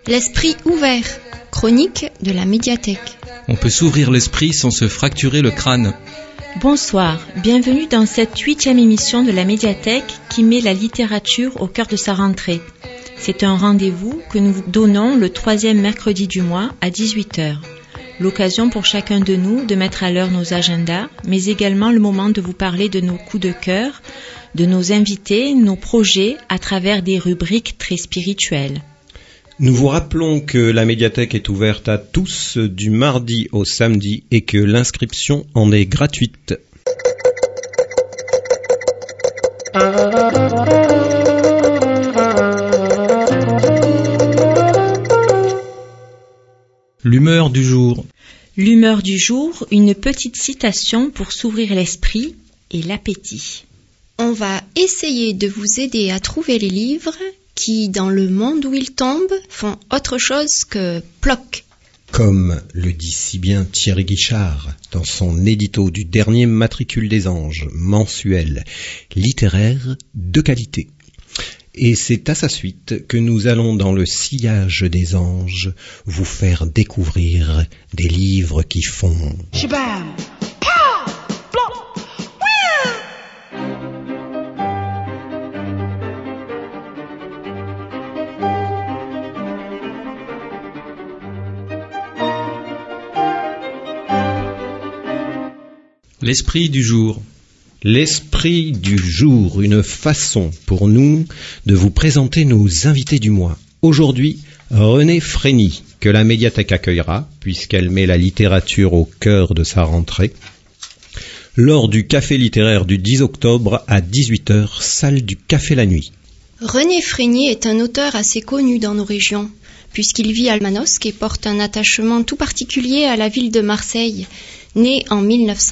L'esprit ouvert, chronique de la médiathèque. On peut s'ouvrir l'esprit sans se fracturer le crâne. Bonsoir, bienvenue dans cette 8e émission de la médiathèque qui met la littérature au cœur de sa rentrée. C'est un rendez-vous que nous vous donnons le 3e mercredi du mois à 18h. L'occasion pour chacun de nous de mettre à l'heure nos agendas, mais également le moment de vous parler de nos coups de cœur, de nos invités, nos projets à travers des rubriques très spirituelles. Nous vous rappelons que la médiathèque est ouverte à tous du mardi au samedi et que l'inscription en est gratuite. L'humeur du jour. L'humeur du jour, une petite citation pour s'ouvrir l'esprit et l'appétit. On va essayer de vous aider à trouver les livres qui, dans le monde où ils tombent, font autre chose que ploc. Comme le dit si bien Thierry Guichard dans son édito du dernier matricule des anges, mensuel, littéraire de qualité. Et c'est à sa suite que nous allons dans le sillage des anges vous faire découvrir des livres qui font... Shibam! L'esprit du jour. L'esprit du jour, une façon pour nous de vous présenter nos invités du mois. Aujourd'hui, René Frény, que la médiathèque accueillera, puisqu'elle met la littérature au cœur de sa rentrée, lors du café littéraire du 10 octobre à 18h, salle du Café la Nuit. René Frény est un auteur assez connu dans nos régions, puisqu'il vit à Manosque et porte un attachement tout particulier à la ville de Marseille. Né en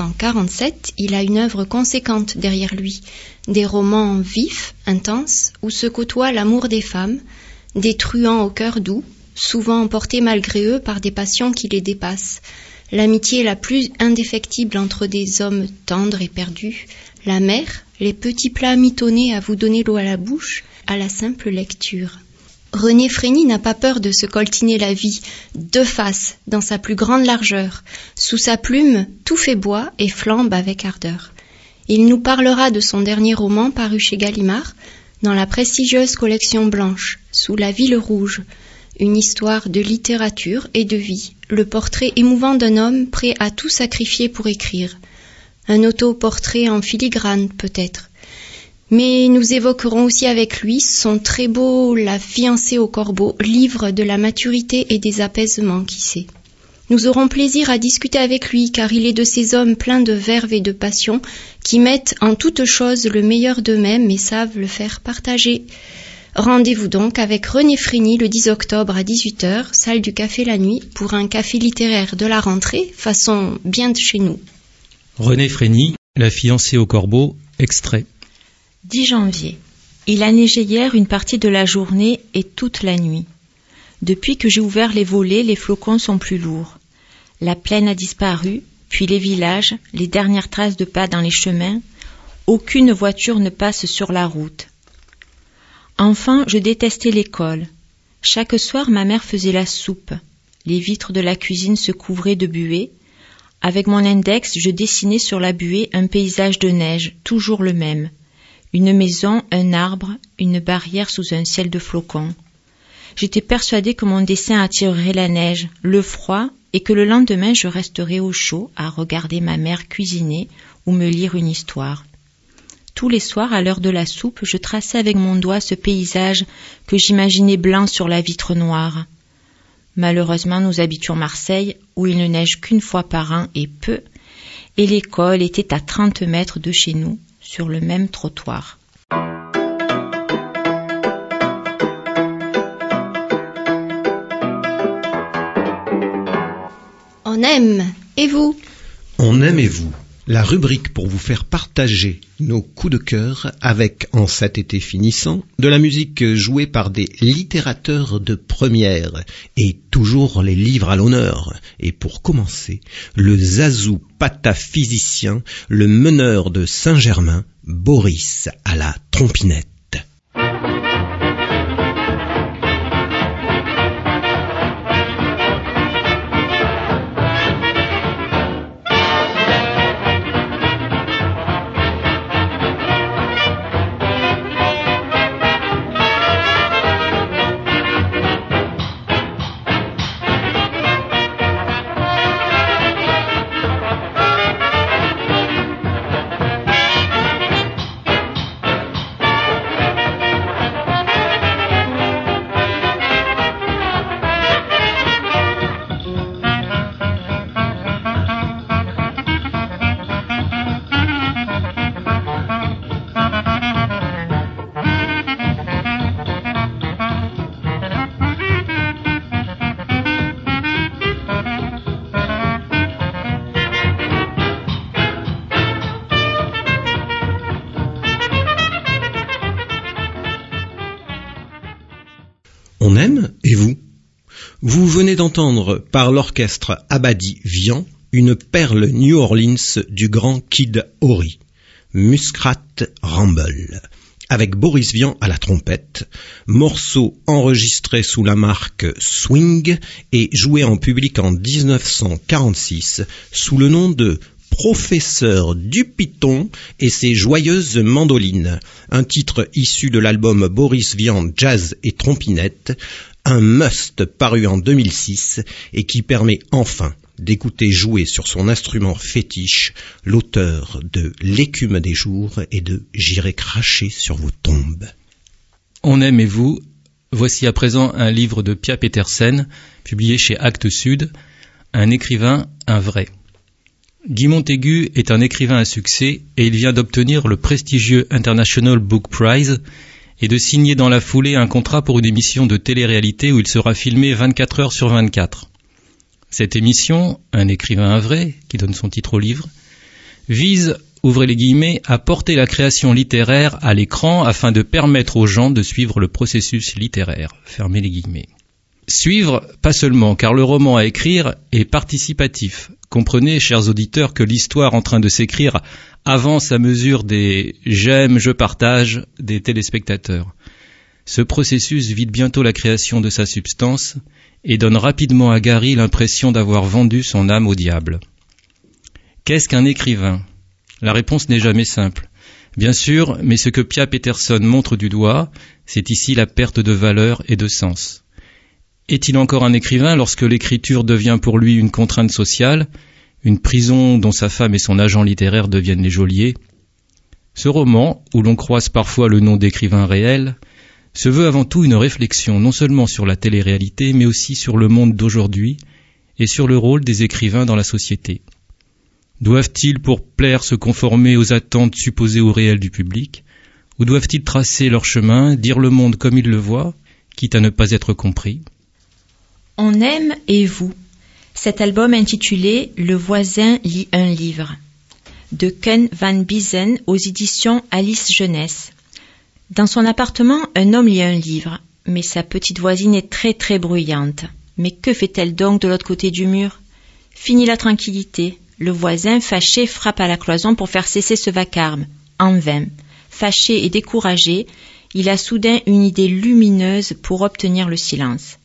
1947, il a une œuvre conséquente derrière lui. Des romans vifs, intenses, où se côtoie l'amour des femmes, des truands au cœur doux, souvent emportés malgré eux par des passions qui les dépassent. L'amitié la plus indéfectible entre des hommes tendres et perdus, la mer, les petits plats mitonnés à vous donner l'eau à la bouche, à la simple lecture. René Frény n'a pas peur de se coltiner la vie, de face, dans sa plus grande largeur. Sous sa plume, tout fait bois et flambe avec ardeur. Il nous parlera de son dernier roman paru chez Gallimard, dans la prestigieuse collection blanche, Sous la ville rouge. Une histoire de littérature et de vie, le portrait émouvant d'un homme prêt à tout sacrifier pour écrire. Un autoportrait en filigrane, peut-être. Mais nous évoquerons aussi avec lui son très beau La fiancée au corbeau, livre de la maturité et des apaisements, qui sait. Nous aurons plaisir à discuter avec lui, car il est de ces hommes pleins de verve et de passion, qui mettent en toute chose le meilleur d'eux-mêmes et savent le faire partager. Rendez-vous donc avec René Frény le 10 octobre à 18h, salle du Café la Nuit, pour un café littéraire de la rentrée, façon bien de chez nous. René Frény, La fiancée au corbeau, extrait. 10 janvier. Il a neigé hier une partie de la journée et toute la nuit. Depuis que j'ai ouvert les volets, les flocons sont plus lourds. La plaine a disparu, puis les villages, les dernières traces de pas dans les chemins. Aucune voiture ne passe sur la route. Enfin, je détestais l'école. Chaque soir, ma mère faisait la soupe. Les vitres de la cuisine se couvraient de buée. Avec mon index, je dessinais sur la buée un paysage de neige, toujours le même. Une maison, un arbre, une barrière sous un ciel de flocons. J'étais persuadée que mon dessin attirerait la neige, le froid, et que le lendemain je resterais au chaud à regarder ma mère cuisiner ou me lire une histoire. Tous les soirs, à l'heure de la soupe, je traçais avec mon doigt ce paysage que j'imaginais blanc sur la vitre noire. Malheureusement, nous habitions Marseille, où il ne neige qu'une fois par an et peu, et l'école était à 30 mètres de chez nous, sur le même trottoir. On aime, et vous ? On aime et vous, la rubrique pour vous faire partager nos coups de cœur avec, en cet été finissant, de la musique jouée par des littérateurs de première, et toujours les livres à l'honneur. Et pour commencer, le zazou pataphysicien, le meneur de Saint-Germain, Boris à la trompinette. On aime, et vous? Vous venez d'entendre par l'orchestre Abadi Vian une perle New Orleans du grand Kid Ory, Muskrat Ramble, avec Boris Vian à la trompette, morceau enregistré sous la marque Swing et joué en public en 1946 sous le nom de Professeur Dupiton et ses joyeuses mandolines, un titre issu de l'album Boris Vian Jazz et Trompinette, un must paru en 2006 et qui permet enfin d'écouter jouer sur son instrument fétiche l'auteur de L'écume des jours et de J'irai cracher sur vos tombes. On aime et vous, voici à présent un livre de Pia Petersen, publié chez Actes Sud, un écrivain, un vrai. Guy Montaigu est un écrivain à succès et il vient d'obtenir le prestigieux International Book Prize et de signer dans la foulée un contrat pour une émission de télé-réalité où il sera filmé 24 heures sur 24. Cette émission, un écrivain un vrai, qui donne son titre au livre, vise, ouvrez les guillemets, à porter la création littéraire à l'écran afin de permettre aux gens de suivre le processus littéraire, fermez les guillemets. Suivre, pas seulement, car le roman à écrire est participatif. Comprenez, chers auditeurs, que l'histoire en train de s'écrire avance à mesure des « j'aime, je partage » des téléspectateurs. Ce processus vide bientôt la création de sa substance et donne rapidement à Gary l'impression d'avoir vendu son âme au diable. Qu'est-ce qu'un écrivain ? La réponse n'est jamais simple. Bien sûr, mais ce que Pia Petersen montre du doigt, c'est ici la perte de valeur et de sens. Est-il encore un écrivain lorsque l'écriture devient pour lui une contrainte sociale, une prison dont sa femme et son agent littéraire deviennent les geôliers ? Ce roman, où l'on croise parfois le nom d'écrivain réel, se veut avant tout une réflexion non seulement sur la télé-réalité, mais aussi sur le monde d'aujourd'hui et sur le rôle des écrivains dans la société. Doivent-ils, pour plaire, se conformer aux attentes supposées au réel du public, ou doivent-ils tracer leur chemin, dire le monde comme ils le voient, quitte à ne pas être compris ? On aime et vous. Cet album intitulé Le voisin lit un livre, de Ken Van Biesen aux éditions Alice Jeunesse. Dans son appartement, un homme lit un livre, mais sa petite voisine est très très bruyante. Mais que fait-elle donc de l'autre côté du mur ? Fini la tranquillité. Le voisin, fâché, frappe à la cloison pour faire cesser ce vacarme. En vain. Fâché et découragé, il a soudain une idée lumineuse pour obtenir le silence.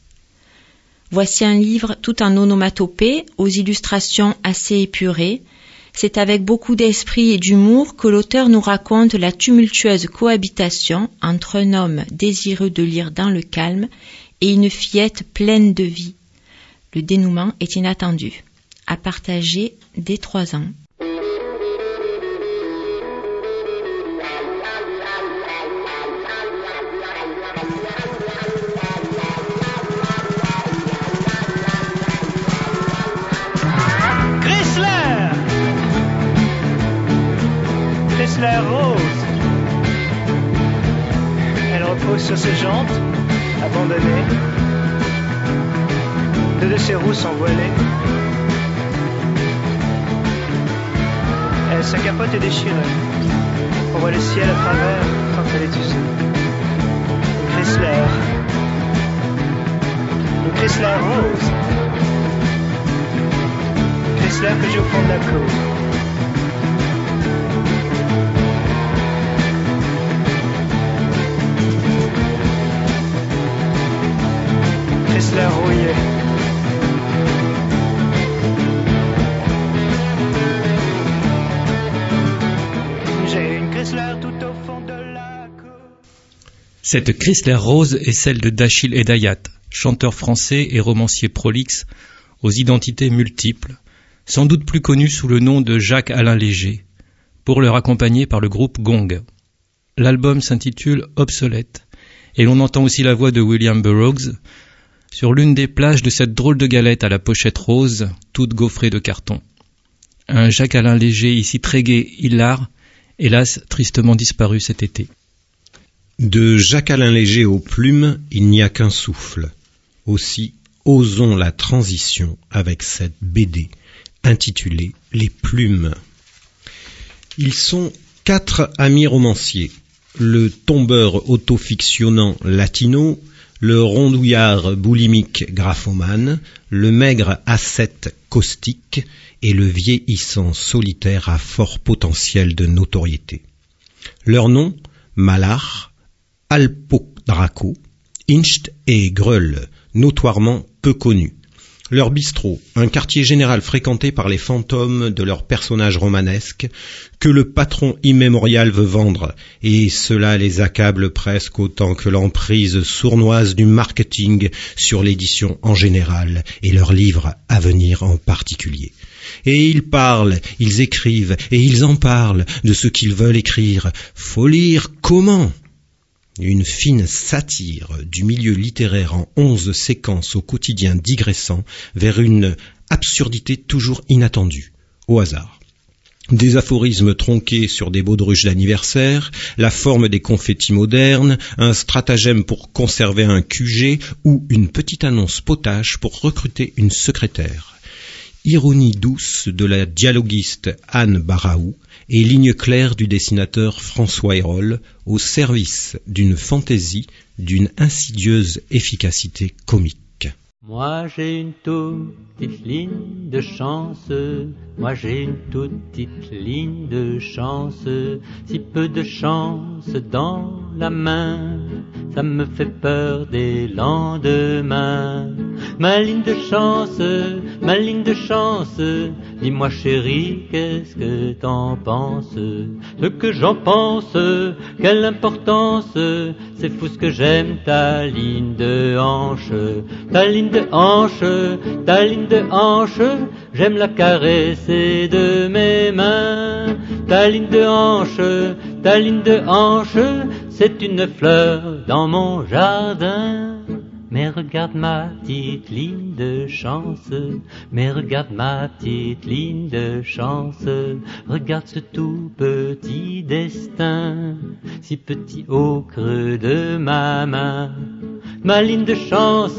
Voici un livre tout en onomatopée, aux illustrations assez épurées. C'est avec beaucoup d'esprit et d'humour que l'auteur nous raconte la tumultueuse cohabitation entre un homme désireux de lire dans le calme et une fillette pleine de vie. Le dénouement est inattendu. À partager dès 3 ans. Chrysler rose. Elle repose sur ses jantes, abandonnées. 2 de ses roues sont voilées. Sa capote est déchirée. On voit le ciel à travers quand elle est usée. Le Chrysler rose. Chrysler que j'ai au fond de la cour. Chrysler rouillé. Cette Chrysler rose est celle de Dachil Hedayat, chanteur français et romancier prolixe aux identités multiples, sans doute plus connu sous le nom de Jacques-Alain Léger, pour leur accompagner par le groupe Gong. L'album s'intitule Obsolète, et l'on entend aussi la voix de William Burroughs sur l'une des plages de cette drôle de galette à la pochette rose, toute gaufrée de carton. Un Jacques-Alain Léger ici très gai, hilar, hélas tristement disparu cet été. De Jacques-Alain Léger aux plumes, il n'y a qu'un souffle. Aussi, osons la transition avec cette BD intitulée Les Plumes. Ils sont 4 amis romanciers. Le tombeur autofictionnant latino, le rondouillard boulimique graphomane, le maigre ascète caustique et le vieillissant solitaire à fort potentiel de notoriété. Leurs noms, Malar, Alpodraco, Incht et Greul, notoirement peu connus. Leur bistrot, un quartier général fréquenté par les fantômes de leurs personnages romanesques que le patron immémorial veut vendre, et cela les accable presque autant que l'emprise sournoise du marketing sur l'édition en général et leurs livres à venir en particulier. Et ils parlent, ils écrivent, et ils en parlent de ce qu'ils veulent écrire. Faut lire comment ? Une fine satire du milieu littéraire en 11 séquences au quotidien digressant vers une absurdité toujours inattendue, au hasard. Des aphorismes tronqués sur des baudruches d'anniversaire, la forme des confettis modernes, un stratagème pour conserver un QG ou une petite annonce potache pour recruter une secrétaire. Ironie douce de la dialoguiste Anne Baraou et ligne claire du dessinateur François Hérol au service d'une fantaisie d'une insidieuse efficacité comique. Moi j'ai une toute petite ligne de chance, moi j'ai une toute petite ligne de chance, si peu de chance dans la main, ça me fait peur des lendemains. Ma ligne de chance, dis-moi chérie, qu'est-ce que t'en penses? Ce que j'en pense, quelle importance, c'est fou ce que j'aime ta ligne de hanche, ta ligne de hanche, j'aime la caresser de mes mains. Ta ligne de hanche, c'est une fleur dans mon jardin. Mais regarde ma petite ligne de chance, regarde ce tout petit destin, si petit au creux de ma main. Ma ligne de chance,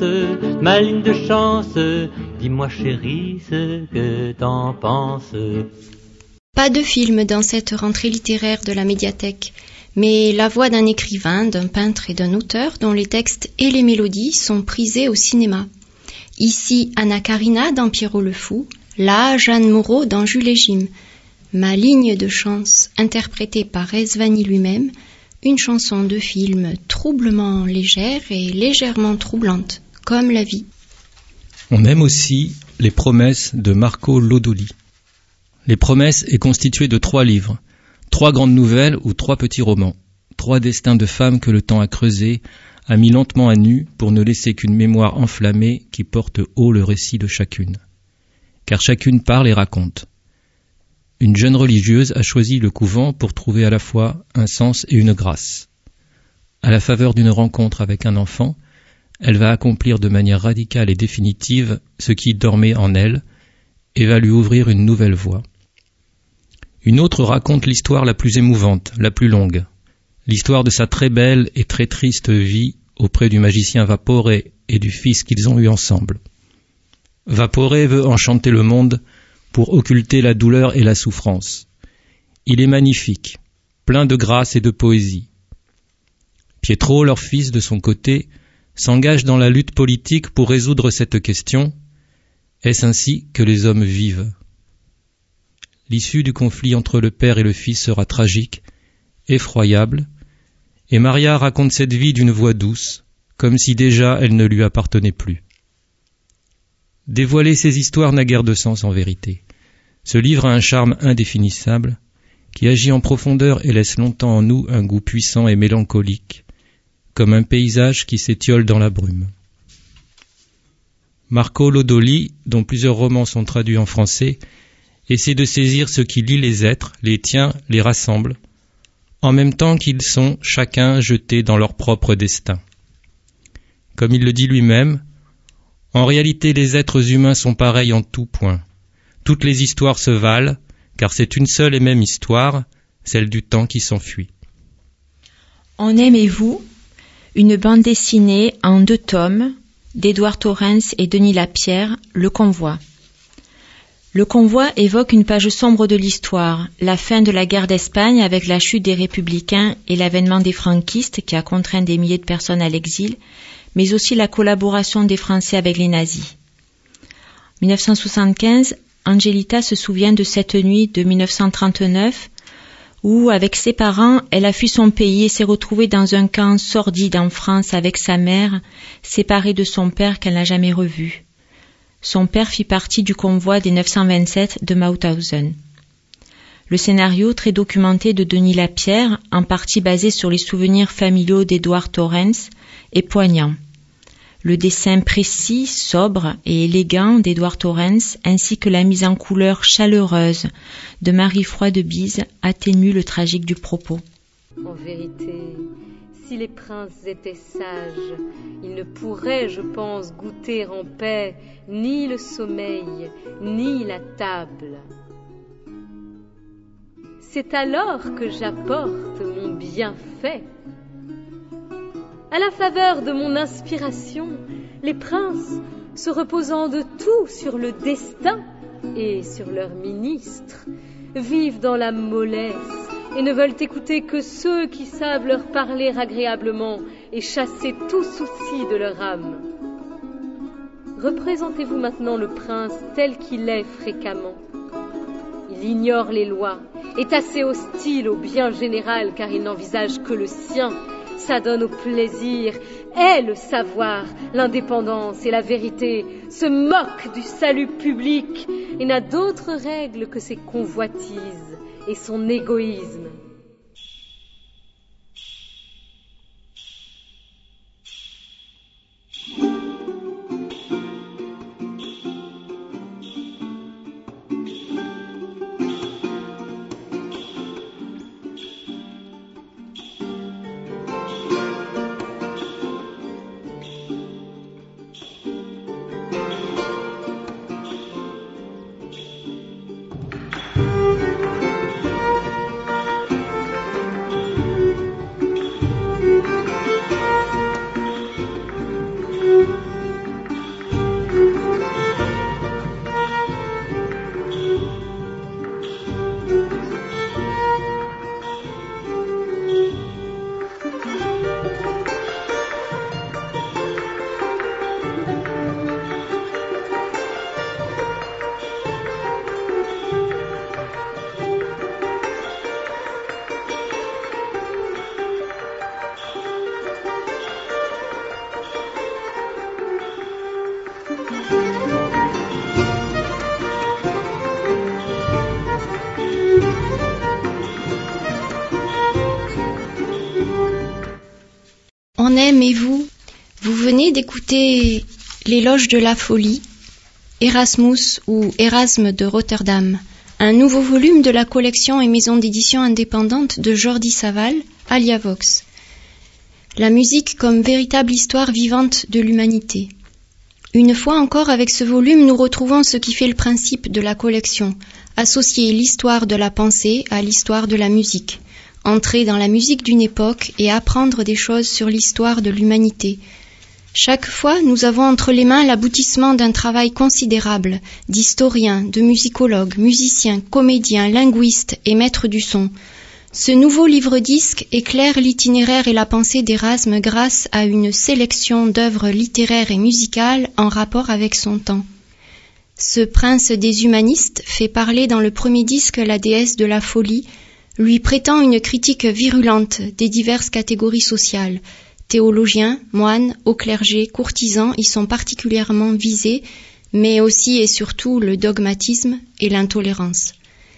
dis-moi chérie ce que t'en penses. Pas de film dans cette rentrée littéraire de la médiathèque, mais la voix d'un écrivain, d'un peintre et d'un auteur dont les textes et les mélodies sont prisés au cinéma. Ici Anna Karina dans Pierrot le Fou, là Jeanne Moreau dans Jules et Jim. Ma ligne de chance, interprétée par Rezvani lui-même, une chanson de film troublement légère et légèrement troublante, comme la vie. On aime aussi Les Promesses de Marco Lodoli. Les Promesses est constitué de 3 livres, 3 grandes nouvelles ou 3 petits romans, 3 destins de femmes que le temps a creusés, a mis lentement à nu pour ne laisser qu'une mémoire enflammée qui porte haut le récit de chacune. Car chacune parle et raconte. Une jeune religieuse a choisi le couvent pour trouver à la fois un sens et une grâce. À la faveur d'une rencontre avec un enfant, elle va accomplir de manière radicale et définitive ce qui dormait en elle et va lui ouvrir une nouvelle voie. Une autre raconte l'histoire la plus émouvante, la plus longue, l'histoire de sa très belle et très triste vie auprès du magicien Vaporé et du fils qu'ils ont eu ensemble. Vaporé veut enchanter le monde pour occulter la douleur et la souffrance. Il est magnifique, plein de grâce et de poésie. Pietro, leur fils, de son côté, s'engage dans la lutte politique pour résoudre cette question. Est-ce ainsi que les hommes vivent ? L'issue du conflit entre le père et le fils sera tragique, effroyable, et Maria raconte cette vie d'une voix douce, comme si déjà elle ne lui appartenait plus. Dévoiler ces histoires n'a guère de sens en vérité. Ce livre a un charme indéfinissable, qui agit en profondeur et laisse longtemps en nous un goût puissant et mélancolique, comme un paysage qui s'étiole dans la brume. Marco Lodoli, dont plusieurs romans sont traduits en français, essaie de saisir ce qui lie les êtres, les tient, les rassemble, en même temps qu'ils sont chacun jetés dans leur propre destin. Comme il le dit lui-même, en réalité les êtres humains sont pareils en tout point. Toutes les histoires se valent, car c'est une seule et même histoire, celle du temps qui s'enfuit. En aimez-vous, une bande dessinée en 2 tomes d'Édouard Torrens et Denis Lapierre, Le Convoi. Le Convoi évoque une page sombre de l'histoire, la fin de la guerre d'Espagne avec la chute des républicains et l'avènement des franquistes qui a contraint des milliers de personnes à l'exil, mais aussi la collaboration des Français avec les nazis. 1975, Angelita se souvient de cette nuit de 1939 où, avec ses parents, elle a fui son pays et s'est retrouvée dans un camp sordide en France avec sa mère, séparée de son père qu'elle n'a jamais revu. Son père fit partie du convoi des 927 de Mauthausen. Le scénario, très documenté de Denis Lapierre, en partie basé sur les souvenirs familiaux d'Edward Torrens, est poignant. Le dessin précis, sobre et élégant d'Edward Torrens, ainsi que la mise en couleur chaleureuse de Marie Froidebise atténue le tragique du propos. En vérité, si les princes étaient sages, ils ne pourraient, je pense, goûter en paix ni le sommeil, ni la table. C'est alors que j'apporte mon bienfait. À la faveur de mon inspiration, les princes, se reposant de tout sur le destin et sur leurs ministres, vivent dans la mollesse et ne veulent écouter que ceux qui savent leur parler agréablement et chasser tout souci de leur âme. Représentez-vous maintenant le prince tel qu'il est fréquemment. Il ignore les lois, est assez hostile au bien général car il n'envisage que le sien, s'adonne au plaisir, hait le savoir, l'indépendance et la vérité, se moque du salut public et n'a d'autres règles que ses convoitises et son égoïsme. On aime et vous venez d'écouter L'éloge de la folie, Erasmus ou Erasme de Rotterdam, un nouveau volume de la collection et maison d'édition indépendante de Jordi Savall, Aliavox. La musique comme véritable histoire vivante de l'humanité. Une fois encore, avec ce volume, nous retrouvons ce qui fait le principe de la collection, associer l'histoire de la pensée à l'histoire de la musique. Entrer dans la musique d'une époque et apprendre des choses sur l'histoire de l'humanité. Chaque fois, nous avons entre les mains l'aboutissement d'un travail considérable d'historiens, de musicologues, musiciens, comédiens, linguistes et maîtres du son. Ce nouveau livre-disque éclaire l'itinéraire et la pensée d'Erasme grâce à une sélection d'œuvres littéraires et musicales en rapport avec son temps. Ce prince des humanistes fait parler dans le premier disque la déesse de la folie, lui prêtant une critique virulente des diverses catégories sociales. Théologiens, moines, hauts clergés, courtisans y sont particulièrement visés, mais aussi et surtout le dogmatisme et l'intolérance.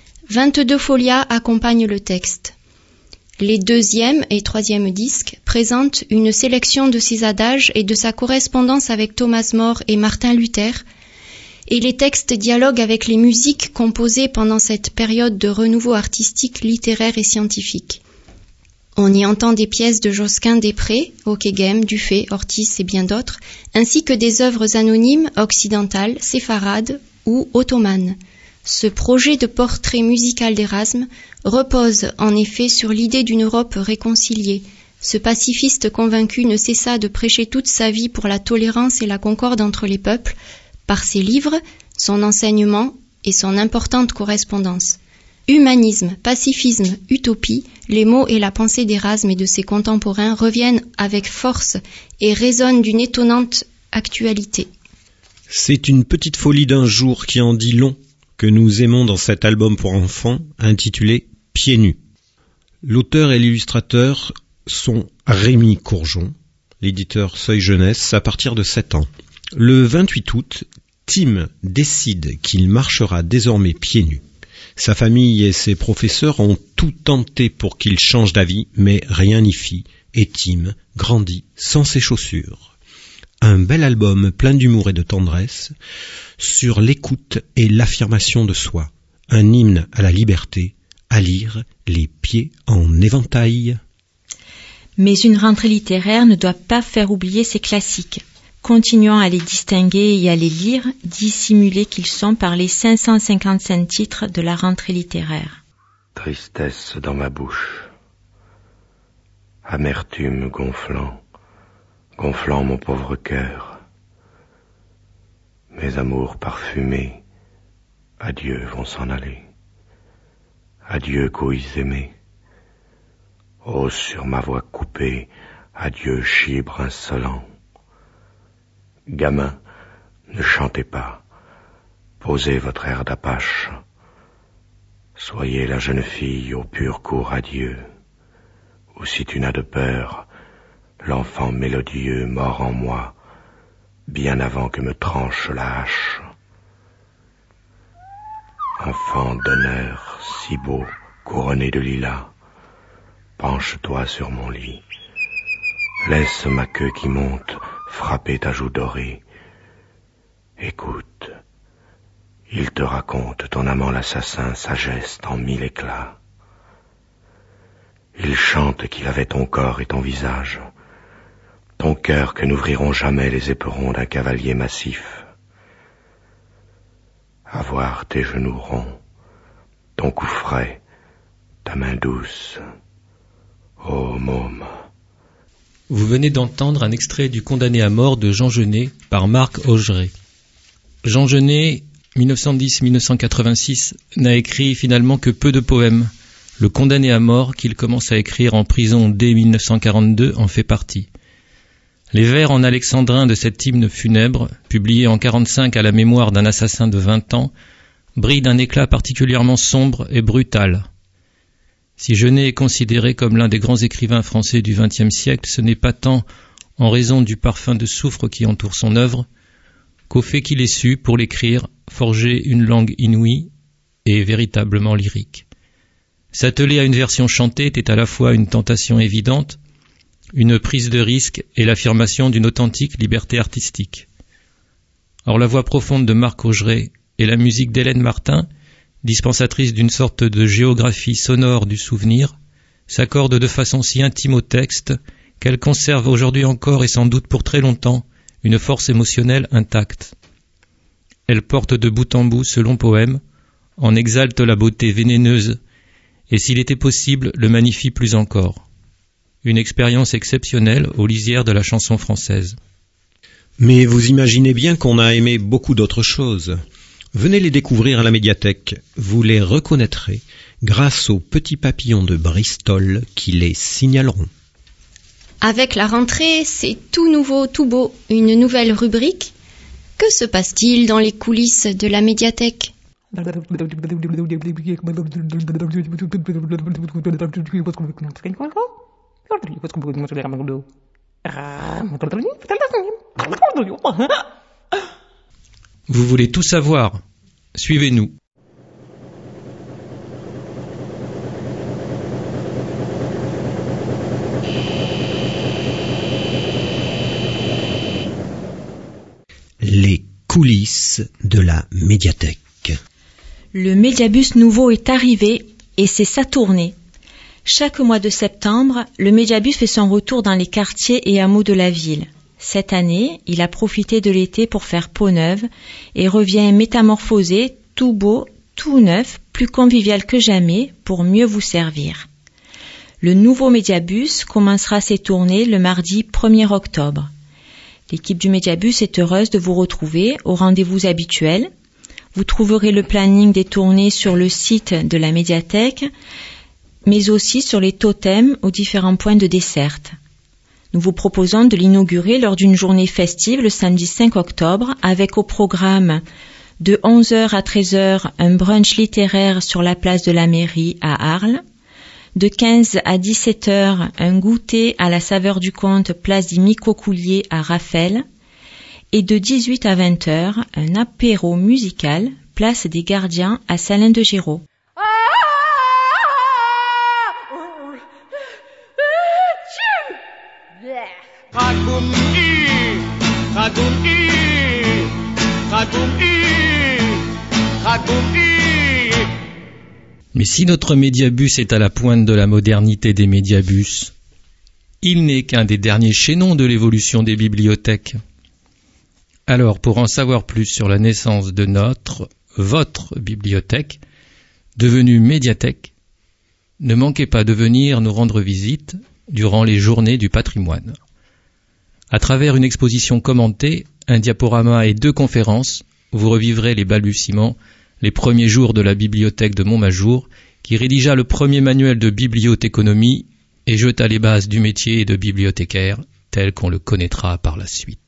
22 folias accompagnent le texte. Les deuxième et troisième disques présentent une sélection de ses adages et de sa correspondance avec Thomas More et Martin Luther, et les textes dialoguent avec les musiques composées pendant cette période de renouveau artistique, littéraire et scientifique. On y entend des pièces de Josquin-des-Prés, Ockeghem, Dufay, Ortiz et bien d'autres, ainsi que des œuvres anonymes, occidentales, séfarades ou ottomanes. Ce projet de portrait musical d'Erasme repose en effet sur l'idée d'une Europe réconciliée. Ce pacifiste convaincu ne cessa de prêcher toute sa vie pour la tolérance et la concorde entre les peuples, par ses livres, son enseignement et son importante correspondance. Humanisme, pacifisme, utopie, les mots et la pensée d'Erasme et de ses contemporains reviennent avec force et résonnent d'une étonnante actualité. C'est une petite folie d'un jour qui en dit long que nous aimons dans cet album pour enfants intitulé Pieds nus. L'auteur et l'illustrateur sont Rémi Courjon, l'éditeur Seuil Jeunesse, à partir de 7 ans. Le 28 août, Tim décide qu'il marchera désormais pieds nus. Sa famille et ses professeurs ont tout tenté pour qu'il change d'avis, mais rien n'y fit, et Tim grandit sans ses chaussures. Un bel album plein d'humour et de tendresse, sur l'écoute et l'affirmation de soi. Un hymne à la liberté, à lire les pieds en éventail. Mais une rentrée littéraire ne doit pas faire oublier ses classiques. Continuons à les distinguer et à les lire, dissimulés qu'ils sont par les 555 titres de la rentrée littéraire. Tristesse dans ma bouche, amertume gonflant mon pauvre cœur. Mes amours parfumés, adieu vont s'en aller. Adieu couilles aimées. Oh, sur ma voix coupée, adieu chibre insolent. Gamin, ne chantez pas, posez votre air d'apache. Soyez la jeune fille au pur cours adieu, ou si tu n'as de peur, l'enfant mélodieux mort en moi, bien avant que me tranche la hache. Enfant d'honneur, si beau, couronné de lilas, penche-toi sur mon lit, laisse ma queue qui monte frapper ta joue dorée. Écoute, il te raconte, ton amant l'assassin, sa geste en 1000 éclats. Il chante qu'il avait ton corps et ton visage, ton cœur que n'ouvriront jamais les éperons d'un cavalier massif. Avoir tes genoux ronds, ton cou frais, ta main douce, ô môme. Vous venez d'entendre un extrait du Condamné à mort de Jean Genet par Marc Augeret. Jean Genet, 1910-1986, n'a écrit finalement que peu de poèmes. Le Condamné à mort, qu'il commence à écrire en prison dès 1942, en fait partie. Les vers en alexandrin de cet hymne funèbre, publié en 1945 à la mémoire d'un assassin de 20 ans, brillent d'un éclat particulièrement sombre et brutal. Si Genet est considéré comme l'un des grands écrivains français du XXe siècle, ce n'est pas tant en raison du parfum de soufre qui entoure son œuvre, qu'au fait qu'il ait su, pour l'écrire, forger une langue inouïe et véritablement lyrique. S'atteler à une version chantée était à la fois une tentation évidente, une prise de risque et l'affirmation d'une authentique liberté artistique. Or la voix profonde de Marc Augeret et la musique d'Hélène Martin, dispensatrice d'une sorte de géographie sonore du souvenir, s'accordent de façon si intime au texte qu'elle conserve aujourd'hui encore et sans doute pour très longtemps une force émotionnelle intacte. Elle porte de bout en bout ce long poème, en exalte la beauté vénéneuse et s'il était possible le magnifie plus encore. Une expérience exceptionnelle aux lisières de la chanson française. Mais vous imaginez bien qu'on a aimé beaucoup d'autres choses. Venez les découvrir à la médiathèque. Vous les reconnaîtrez grâce aux petits papillons de Bristol qui les signaleront. Avec la rentrée, c'est tout nouveau, tout beau, une nouvelle rubrique. Que se passe-t-il dans les coulisses de la médiathèque ? Vous voulez tout savoir ? Suivez-nous. Les coulisses de la médiathèque. Le médiabus nouveau est arrivé et c'est sa tournée. Chaque mois de septembre, le médiabus fait son retour dans les quartiers et hameaux de la ville. Cette année, il a profité de l'été pour faire peau neuve et revient métamorphosé, tout beau, tout neuf, plus convivial que jamais pour mieux vous servir. Le nouveau médiabus commencera ses tournées le mardi 1er octobre. L'équipe du médiabus est heureuse de vous retrouver au rendez-vous habituel. Vous trouverez le planning des tournées sur le site de la médiathèque, mais aussi sur les totems aux différents points de desserte. Nous vous proposons de l'inaugurer lors d'une journée festive le samedi 5 octobre avec au programme de 11h à 13h un brunch littéraire sur la place de la mairie à Arles, de 15 à 17h un goûter à la saveur du conte place des Micocouliers à Raphaël, et de 18 à 20h un apéro musical place des Gardiens à Salins-de-Géraud. Mais si notre médiabus est à la pointe de la modernité des médiabus, il n'est qu'un des derniers chaînons de l'évolution des bibliothèques. Alors, pour en savoir plus sur la naissance de votre bibliothèque, devenue médiathèque, ne manquez pas de venir nous rendre visite durant les journées du patrimoine. À travers une exposition commentée, un diaporama et 2 conférences, vous revivrez les balbutiements, les premiers jours de la bibliothèque de Montmajour, qui rédigea le premier manuel de bibliothéconomie et jeta les bases du métier de bibliothécaire tel qu'on le connaîtra par la suite.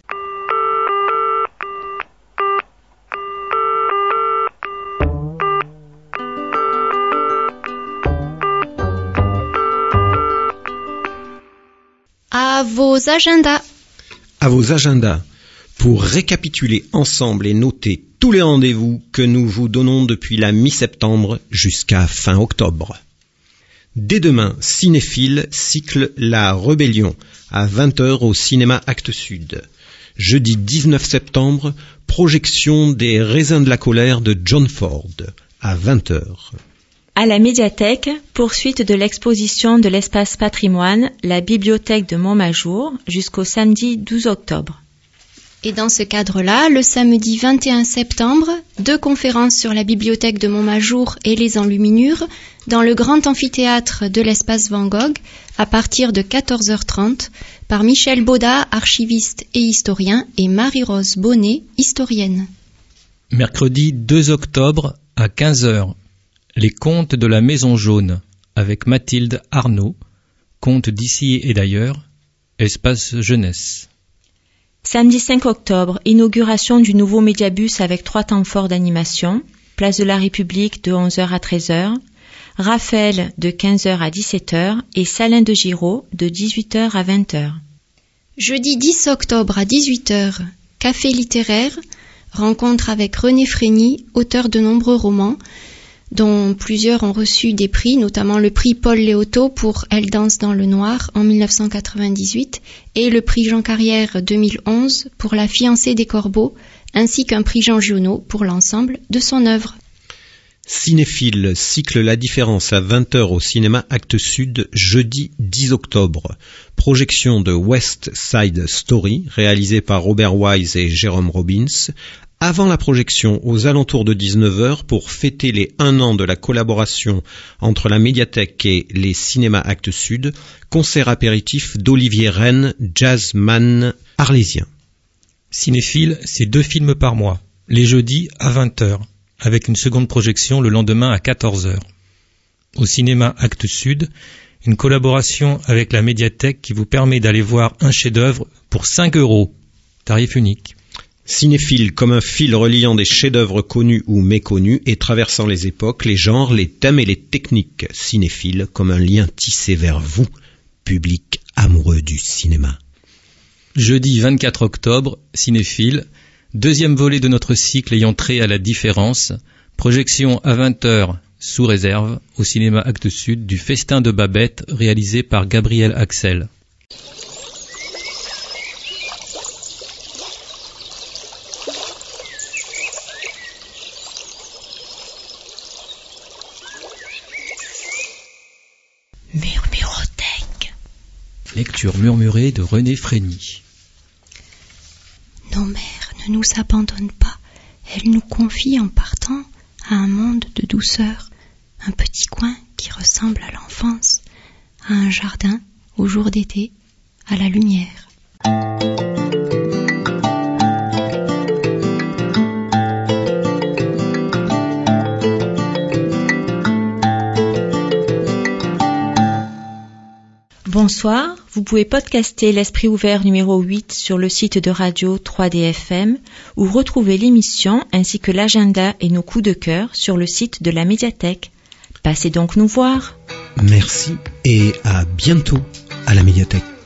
À vos agendas. À vos agendas, pour récapituler ensemble et noter tous les rendez-vous que nous vous donnons depuis la mi-septembre jusqu'à fin octobre. Dès demain, Cinéphile cycle La Rébellion à 20h au cinéma Actes Sud. Jeudi 19 septembre, projection des Raisins de la colère de John Ford à 20h. À la médiathèque, poursuite de l'exposition de l'espace patrimoine, la bibliothèque de Montmajour, jusqu'au samedi 12 octobre. Et dans ce cadre-là, le samedi 21 septembre, 2 conférences sur la bibliothèque de Montmajour et les enluminures dans le grand amphithéâtre de l'espace Van Gogh à partir de 14h30 par Michel Baudat, archiviste et historien, et Marie-Rose Bonnet, historienne. Mercredi 2 octobre à 15h, les contes de la Maison Jaune avec Mathilde Arnaud, contes d'ici et d'ailleurs, espace jeunesse. Samedi 5 octobre, inauguration du nouveau médiabus avec 3 temps forts d'animation, place de la République de 11h à 13h, Raphaël de 15h à 17h et Salins-de-Géraud de 18h à 20h. Jeudi 10 octobre à 18h, café littéraire, rencontre avec René Frény, auteur de nombreux romans, dont plusieurs ont reçu des prix, notamment le prix Paul Léoto pour Elle danse dans le noir en 1998 et le prix Jean Carrière 2011 pour La fiancée des corbeaux, ainsi qu'un prix Jean Giono pour l'ensemble de son œuvre. Cinéphile cycle La Différence à 20h au cinéma Actes Sud, jeudi 10 octobre. Projection de West Side Story, réalisée par Robert Wise et Jérôme Robbins, avant la projection aux alentours de 19h pour fêter les 1 an de la collaboration entre la médiathèque et les cinémas Actes Sud, concert apéritif d'Olivier Rennes, jazzman arlésien. Cinéphile, c'est 2 films par mois, les jeudis à 20h, avec une seconde projection le lendemain à 14h. Au cinéma Actes Sud, une collaboration avec la médiathèque qui vous permet d'aller voir un chef-d'œuvre pour 5 €, tarif unique. Cinéphile comme un fil reliant des chefs-d'œuvre connus ou méconnus et traversant les époques, les genres, les thèmes et les techniques. Cinéphile comme un lien tissé vers vous, public amoureux du cinéma. Jeudi 24 octobre, Cinéphile, 2e volet de notre cycle ayant trait à la différence, projection à 20h sous réserve au cinéma Actes Sud du Festin de Babette réalisé par Gabriel Axel. Murmurothèque. Lecture murmurée de René Frény. Nos mères ne nous abandonnent pas, elles nous confient en partant à un monde de douceur, un petit coin qui ressemble à l'enfance, à un jardin au jour d'été, à la lumière. Bonsoir, vous pouvez podcaster l'Esprit ouvert numéro 8 sur le site de radio 3DFM ou retrouver l'émission ainsi que l'agenda et nos coups de cœur sur le site de la médiathèque. Passez donc nous voir. Merci et à bientôt à la médiathèque.